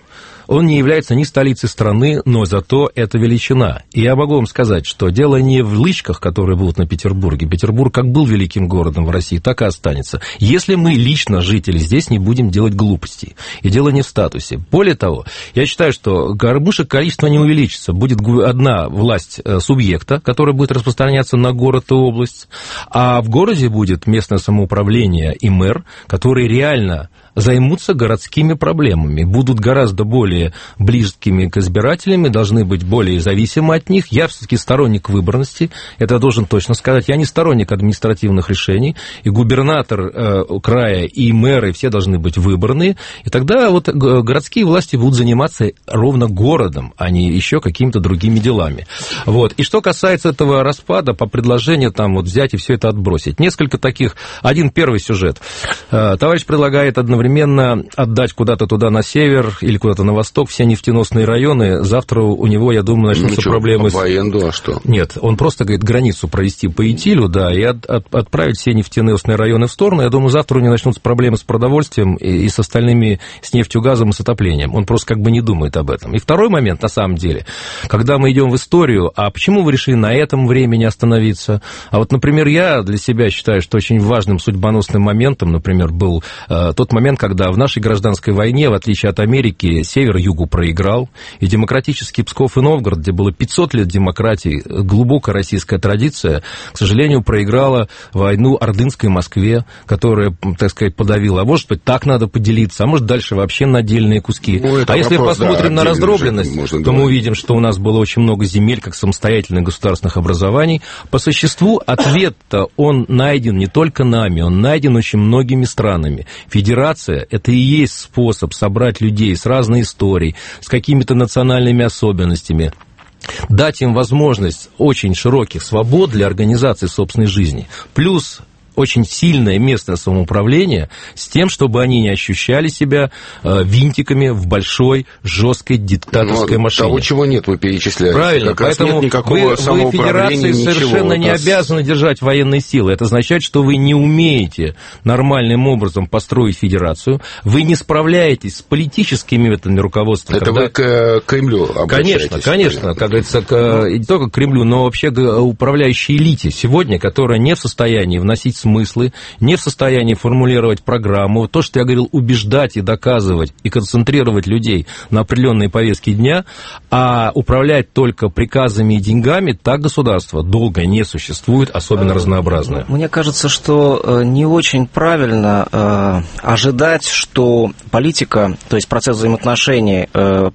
Он не является ни столицей страны, но зато это величина. И я могу вам сказать, что дело не в лычках, которые будут на Петербурге. Петербург как был великим городом в России, так и останется. Если мы лично, жители, здесь не будем делать глупостей. И дело не в статусе. Более того, я считаю, что горбушек количество не увеличится. Будет одна власть субъекта, которая будет распространяться на город и область, а в городе будет местное самоуправление и мэр, которые реально займутся городскими проблемами, будут гораздо более близкими к избирателям, должны быть более зависимы от них. Я все-таки сторонник выборности, это я должен точно сказать. Я не сторонник административных решений, и губернатор края, и мэры все должны быть выборные, и тогда вот городские власти будут заниматься ровно городом, а не еще какими-то другими делами. Вот. И что касается этого распада, по предложению там вот взять и все это отбросить. Несколько таких. Один первый сюжет. Товарищ предлагает одновременно отдать куда-то туда на север или куда-то на восток все нефтеносные районы. Завтра у него, я думаю, начнутся проблемы по Военду, а что? Нет, он просто, говорит, границу провести по Итилю, да, и отправить все нефтеносные районы в сторону. Я думаю, завтра у него начнутся проблемы с продовольствием и с остальными, с нефтью, газом и с отоплением. Он просто как бы не думает об этом. И второй момент, на самом деле, когда мы идем в историю, а почему вы решили на этом времени остановиться? А вот, например, я для себя считаю, что очень важным судьбоносным моментом, например, был тот момент, когда в нашей гражданской войне, в отличие от Америки, север югу проиграл, и демократический Псков и Новгород, где было 500 лет демократии, глубокая российская традиция, к сожалению, проиграла войну ордынской Москве, которая, так сказать, подавила. А может быть, так надо поделиться, а может, дальше вообще на отдельные куски. А если посмотрим на раздробленность, то мы увидим, что у нас было очень много земель, как самостоятельных государственных образований. По существу ответ-то он найден не только нами, он найден очень многими странами. Федерация – это и есть способ собрать людей с разной историей, с какими-то национальными особенностями, дать им возможность очень широких свобод для организации собственной жизни, плюс очень сильное местное самоуправление с тем, чтобы они не ощущали себя винтиками в большой, жесткой диктаторской машине. Того, чего нет, вы перечисляете. Правильно, как раз поэтому нет никакого вы самоуправления, федерации совершенно не обязаны держать военные силы. Это означает, что вы не умеете нормальным образом построить федерацию, вы не справляетесь с политическими методами руководства. Это вы к Кремлю обращаетесь? Конечно, как говорится, не только к Кремлю, но вообще к управляющей элите сегодня, которая не в состоянии вносить смыслы, не в состоянии формулировать программу. То, что я говорил, убеждать и доказывать, и концентрировать людей на определенные повестки дня, а управлять только приказами и деньгами, так государство долго не существует, особенно разнообразное. Мне кажется, что не очень правильно ожидать, что политика, то есть процесс взаимоотношений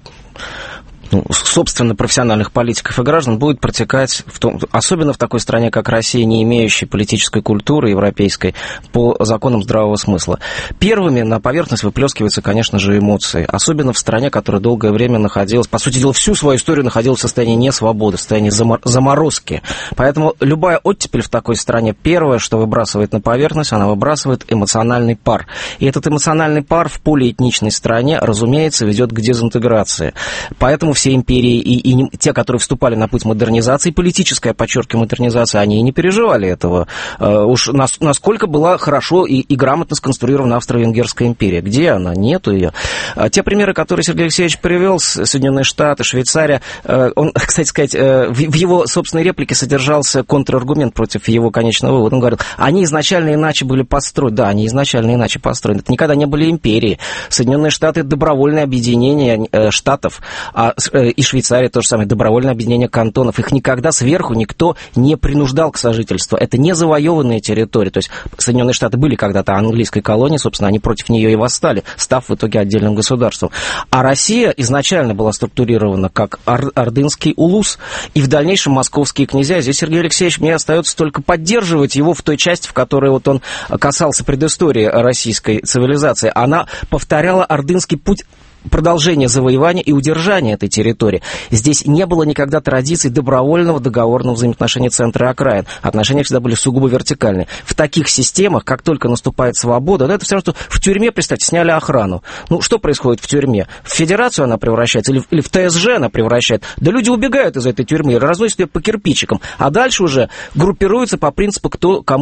собственно, профессиональных политиков и граждан будет протекать, особенно в такой стране, как Россия, не имеющей политической культуры европейской, по законам здравого смысла. Первыми на поверхность выплескиваются, конечно же, эмоции, особенно в стране, которая долгое время находилась, по сути дела, всю свою историю находилась в состоянии несвободы, в состоянии заморозки. Поэтому любая оттепель в такой стране, первое, что выбрасывает на поверхность, она выбрасывает эмоциональный пар. И этот эмоциональный пар в полиэтничной стране, разумеется, ведет к дезинтеграции. Поэтому все империи и те, которые вступали на путь модернизации, политическая, подчеркиваю, модернизация, они и не переживали этого. Уж насколько была хорошо и грамотно сконструирована Австро-Венгерская империя. Где она? Нету ее. Те примеры, которые Сергей Алексеевич привел, Соединенные Штаты, Швейцария, он, кстати сказать, в его собственной реплике содержался контраргумент против его конечного вывода. Он говорил, они изначально иначе были построены. Да, они изначально иначе построены. Это никогда не были империи. Соединенные Штаты – это добровольное объединение штатов, и Швейцария то же самое, добровольное объединение кантонов. Их никогда сверху никто не принуждал к сожительству. Это не завоеванные территории. То есть Соединенные Штаты были когда-то английской колонией, собственно, они против нее и восстали, став в итоге отдельным государством. А Россия изначально была структурирована как ордынский улус, и в дальнейшем московские князья. Здесь, Сергей Алексеевич, мне остается только поддерживать его в той части, в которой вот он касался предыстории российской цивилизации. Она повторяла ордынский путь продолжение завоевания и удержания этой территории. Здесь не было никогда традиций добровольного договорного взаимоотношения центра и окраин. Отношения всегда были сугубо вертикальные. В таких системах, как только наступает свобода, да, это все равно, что в тюрьме, представьте, сняли охрану. Ну, что происходит в тюрьме? В федерацию она превращается или в ТСЖ она превращает? Да люди убегают из этой тюрьмы, разносят ее по кирпичикам, а дальше уже группируются по принципу, кто кому как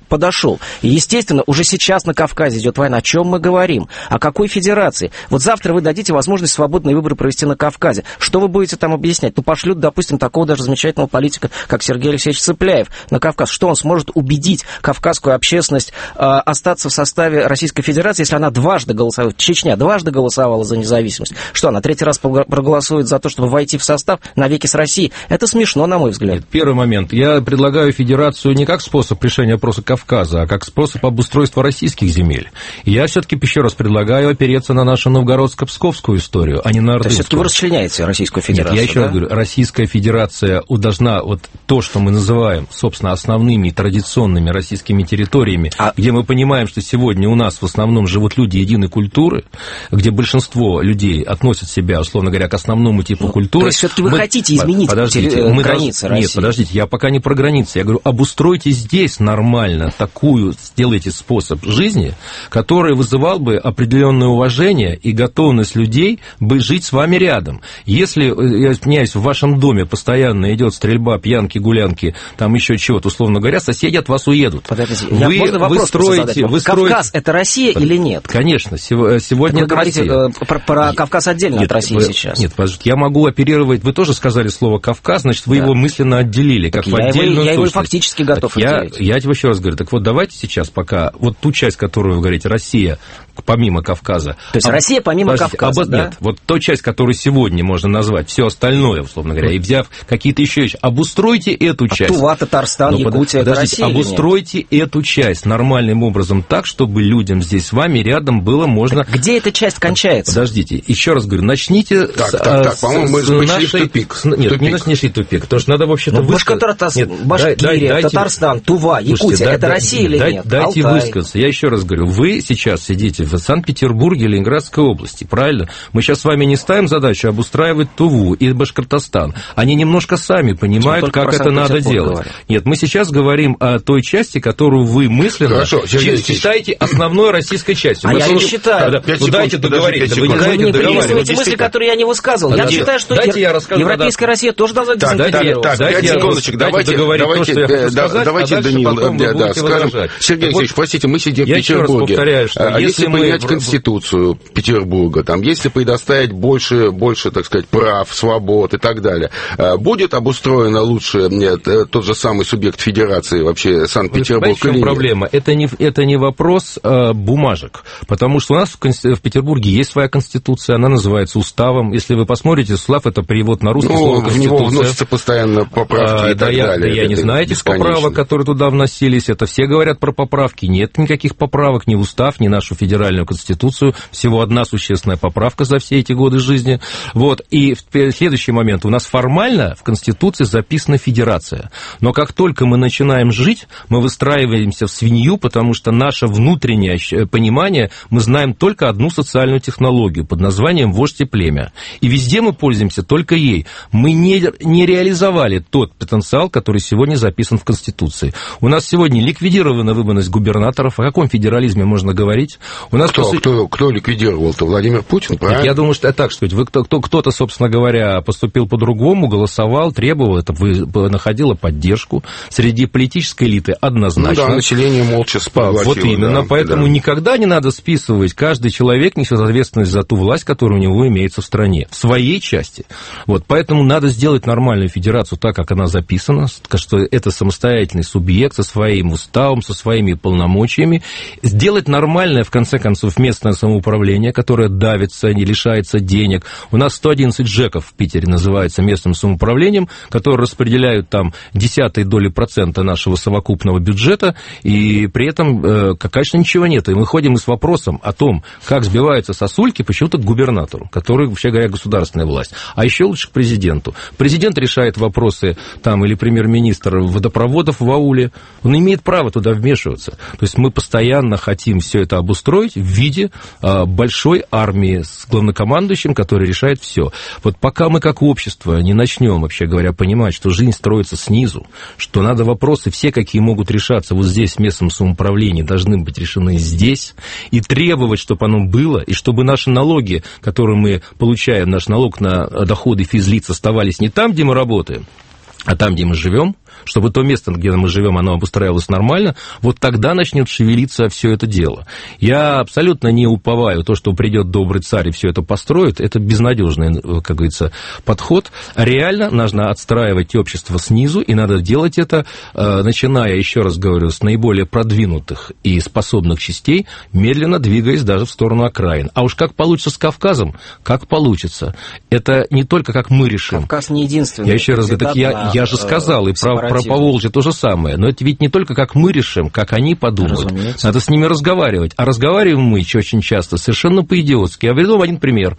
подошел. И, естественно, уже сейчас на Кавказе идет война. О чем мы говорим? О какой федерации? Вот завтра вы дадите возможность свободные выборы провести на Кавказе. Что вы будете там объяснять? Ну, пошлют, допустим, такого даже замечательного политика, как Сергей Алексеевич Цыпляев на Кавказ. Что он сможет убедить кавказскую общественность остаться в составе Российской Федерации, если она дважды голосовала, Чечня дважды голосовала за независимость? Что, она третий раз проголосует за то, чтобы войти в состав навеки с Россией? Это смешно, на мой взгляд. Нет, первый момент. Я предлагаю федерацию не как способ решения вопроса Кавказа, а как способ обустройства российских земель. И я все-таки еще раз предлагаю опереться на нашу новгородско-псковскую историю, а не на ордынскую. То есть все-таки вы расчленяете Российскую Федерацию? Нет, я еще раз говорю, Российская Федерация должна вот то, что мы называем, собственно, основными традиционными российскими территориями, где мы понимаем, что сегодня у нас в основном живут люди единой культуры, где большинство людей относят себя, условно говоря, к основному типу культуры. То есть все-таки вы хотите изменить границы России? Нет, подождите, я пока не про границы. Я говорю, обустройте здесь нормально сделайте способ жизни, который вызывал бы определенное уважение и готовность людей бы жить с вами рядом. Если, я извиняюсь, в вашем доме постоянно идет стрельба, пьянки, гулянки, там еще чего-то, условно говоря, соседи от вас уедут. Подождите, можно вопрос задать? Кавказ – это Россия или нет? Конечно, сегодня это Россия. Про Кавказ отдельно от России сейчас. Нет, подождите, я могу оперировать, вы тоже сказали слово «Кавказ», значит, вы его мысленно отделили, как в отдельную сущность. Я его фактически готов отделить. Я тебе еще раз говорю, так вот давайте сейчас пока, вот ту часть, которую вы говорите, Россия, помимо Кавказа. То есть Россия помимо Кавказа, да? Нет, вот ту часть, которую сегодня можно назвать, все остальное, условно говоря, и взяв какие-то еще вещи, обустройте эту часть. Тува, Татарстан, Якутия, это Россия обустройте эту часть нормальным образом так, чтобы людям здесь с вами рядом было можно... Так где эта часть кончается? Подождите, еще раз говорю, начните по-моему, мы же пришли в тупик. Нет, не нашли тупик, потому что надо вообще-то Башкирия, Татарстан, Тува, Якутия, это Россия или нет? Дайте высказаться. Я еще раз говорю, вы сейчас сидите в Санкт-Петербурге, Ленинградской области, правильно? Мы сейчас с вами не ставим задачу обустраивать Туву и Башкортостан. Они немножко сами понимают, как это надо делать. Нет, мы сейчас говорим о той части, которую вы мысленно считаете основной российской частью. А я не считаю. Дайте договорить. Вы не перевесываете мысли, которые я не высказывал. Я считаю, что Европейская Россия тоже должна дезинтегрироваться. Так, 5 секундочек, давайте, Даниил, скажем. Сергей Алексеевич, простите, мы сидим в Петербурге. Если принять Конституцию Петербурга, там, если предоставить больше, так сказать, прав, свобод и так далее, будет обустроено лучше тот же самый субъект федерации, вообще Санкт-Петербург или нет? Проблема? Это не вопрос бумажек, потому что у нас в Петербурге есть своя Конституция, она называется уставом. Если вы посмотрите, устав — это перевод на русский слово Конституция. В него вносятся постоянно поправки и так далее. Я не знаю этих поправок, которые туда вносились. Это все говорят про поправки. Нет никаких поправок ни в устав, ни в нашу федеральную Конституцию. Всего одна существенная поправка за все эти годы жизни. Вот. И в следующий момент. У нас формально в Конституции записана федерация. Но как только мы начинаем жить, мы выстраиваемся в свинью, потому что наше внутреннее понимание, мы знаем только одну социальную технологию под названием «вождь и племя». И везде мы пользуемся только ей. Мы не реализовали тот потенциал, который сегодня записан в Конституции. У нас сегодня ликвидирована выборность губернаторов. О каком федерализме можно говорить? У нас кто ликвидировал-то? Владимир Путин, правильно? Я думаю, что так, что кто-то, собственно говоря, поступил по-другому, голосовал, требовал, это находило поддержку среди политической элиты однозначно. Ну да, население молча спасло. Вот именно, да, поэтому никогда не надо списывать. Каждый человек несет ответственность за ту власть, которая у него имеется в стране, в своей части. Вот, поэтому надо сделать нормальную федерацию так, как она записана, что это самостоятельный субъект со своим уставом, со своими полномочиями. Сделать нормальное, в конце концов, местное самоуправление, которое давится, не лишается денег. У нас 111 ЖЭКов в Питере называется местным самоуправлением, которые распределяют там 0,1% нашего совокупного бюджета, и при этом, конечно, ничего нет. И мы ходим с вопросом о том, как сбиваются сосульки почему-то к губернатору, который, вообще говоря, государственная власть. А еще лучше к президенту. Президент решает вопросы, там, или премьер-министр водопроводов в ауле. Он имеет право туда вмешиваться. То есть мы постоянно хотим все это обустроить в виде большой армии с главнокомандующим, который решает все. Вот пока мы как общество не начнем, вообще говоря, понимать, что жизнь строится снизу, что надо вопросы все, какие могут решаться вот здесь, в местном самоуправлении, должны быть решены здесь, и требовать, чтобы оно было, и чтобы наши налоги, которые мы получаем, наш налог на доходы физлиц, оставались не там, где мы работаем, а там, где мы живем, чтобы то место, где мы живем, оно обустраивалось нормально, вот тогда начнет шевелиться все это дело. Я абсолютно не уповаю то, что придет добрый царь и все это построит. Это безнадежный, как говорится, подход. Реально нужно отстраивать общество снизу, и надо делать это, начиная, еще раз говорю, с наиболее продвинутых и способных частей, медленно двигаясь даже в сторону окраин. А уж как получится с Кавказом, как получится. Это не только как мы решим. Кавказ не единственный. Я еще раз говорю, так я же сказал, и про Поволжье то же самое. Но это ведь не только как мы решим, как они подумают. Разумеется. Надо с ними разговаривать. А разговариваем мы очень часто совершенно по-идиотски. Я приведу один пример.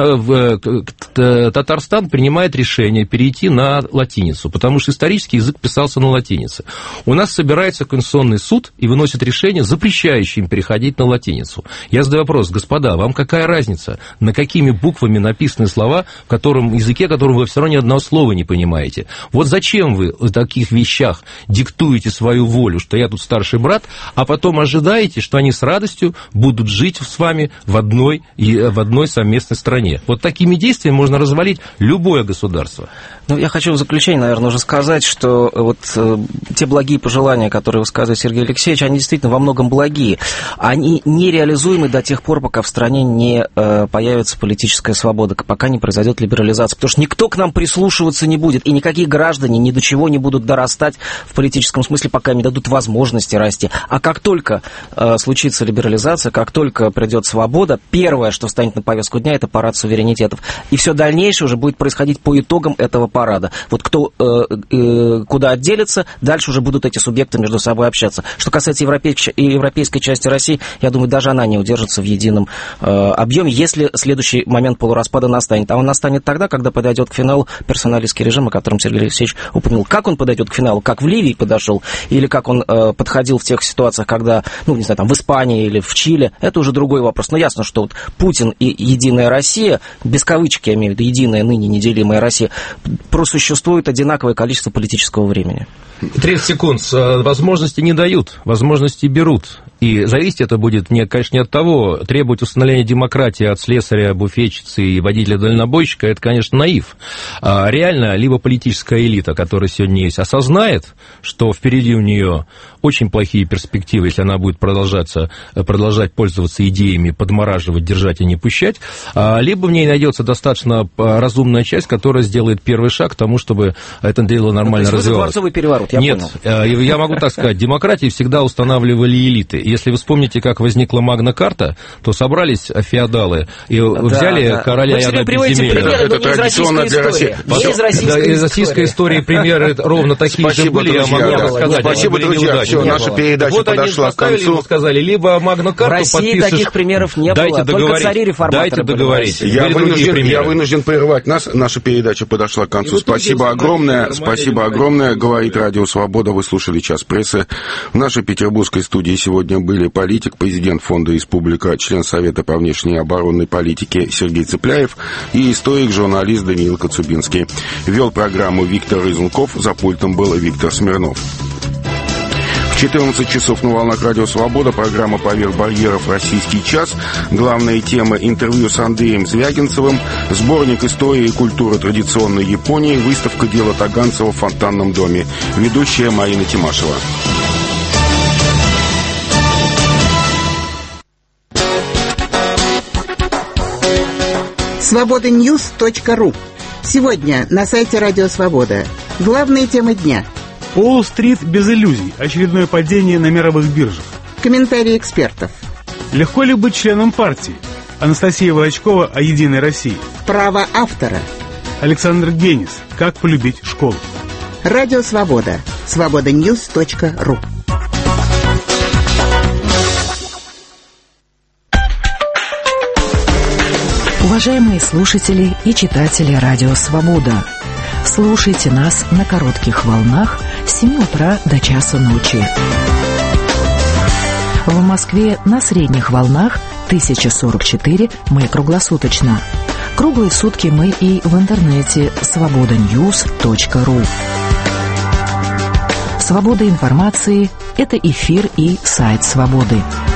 Татарстан принимает решение перейти на латиницу, потому что исторический язык писался на латинице. У нас собирается Конституционный суд и выносит решение, запрещающее им переходить на латиницу. Я задаю вопрос: господа, вам какая разница, на какими буквами написаны слова, в котором языке, которым вы все равно ни одного слова не понимаете? Вот зачем вы в таких вещах диктуете свою волю, что я тут старший брат, а потом ожидаете, что они с радостью будут жить с вами в одной совместной стране? Вот такими действиями можно развалить любое государство. Ну, я хочу в заключение, наверное, уже сказать, что вот те благие пожелания, которые высказывает Сергей Алексеевич, они действительно во многом благие. Они нереализуемы до тех пор, пока в стране не появится политическая свобода, пока не произойдет либерализация. Потому что никто к нам прислушиваться не будет, и никакие граждане ни до чего не будут дорастать в политическом смысле, пока им не дадут возможности расти. А как только случится либерализация, как только придет свобода, первое, что станет на повестку дня, это парад суверенитетов. И все дальнейшее уже будет происходить по итогам этого парада. Вот кто куда отделится, дальше уже будут эти субъекты между собой общаться. Что касается европейской части России, я думаю, даже она не удержится в едином объеме, если следующий момент полураспада настанет. А он настанет тогда, когда подойдет к финалу персоналистский режим, о котором Сергей Алексеевич упомянул. Как он подойдет к финалу? Как в Ливии подошел? Или как он подходил в тех ситуациях, когда, ну, не знаю, там в Испании или в Чили? Это уже другой вопрос. Но ясно, что вот Путин и Единая Россия, без кавычки я имею в виду, Единая, ныне неделимая Россия, просуществует одинаковое количество политического времени. 30 секунд. Возможности не дают, возможности берут. И зависеть это будет, конечно, не от того, требовать установления демократии от слесаря, буфетчицы и водителя-дальнобойщика, это, конечно, наив. А реально, либо политическая элита, которая сегодня есть, осознает, что впереди у нее очень плохие перспективы, если она будет продолжать пользоваться идеями, подмораживать, держать и не пущать, либо в ней найдется достаточно разумная часть, которая сделает первый шаг к тому, чтобы это дело нормально развивалось. Дворцовый переворот, я понял. Нет, я могу так сказать, демократии всегда устанавливали элиты. Если вы вспомните, как возникла Магна-карта, то собрались феодалы и взяли короля и однопредземелья. Это традиционно для России. Из российской истории примеры ровно такие же были, я могу рассказать. Спасибо, друзья. Все, наша передача подошла к концу. Вот сказали, либо Магна-карту подпишешь... В России таких примеров не было, только цари-реформаторы. Дайте договорить. Я вынужден прервать нас. Наша передача подошла к концу. Спасибо огромное. Спасибо огромное. Говорит Радио Свобода. Вы слушали «Час прессы». В нашей петербургской студии сегодня были политик, президент Фонда «Республика», член Совета по внешней и оборонной политике Сергей Цыпляев и историк-журналист Даниил Коцубинский. Вел программу Виктор Рызунков. За пультом был Виктор Смирнов. В 14 часов на волнах Радио Свобода программа «Поверх барьеров. Российский час». Главные темы: интервью с Андреем Звягинцевым, сборник истории и культуры традиционной Японии, выставка дела Таганцева в Фонтанном доме. Ведущая Марина Тимашева. Свобода-Ньюс.ру. Сегодня на сайте Радио Свобода. Главные темы дня. Уолл-стрит без иллюзий. Очередное падение на мировых биржах. Комментарии экспертов. Легко ли быть членом партии? Анастасия Волочкова о «Единой России». Право автора. Александр Генис. Как полюбить школу. Радио Свобода. Свобода-Ньюс.ру. Уважаемые слушатели и читатели Радио Свобода, слушайте нас на коротких волнах с 7 утра до часа ночи. В Москве на средних волнах 1044 мы круглосуточно. Круглые сутки мы и в интернете свобода-ньюс.ру. Свобода информации – это эфир и сайт Свободы.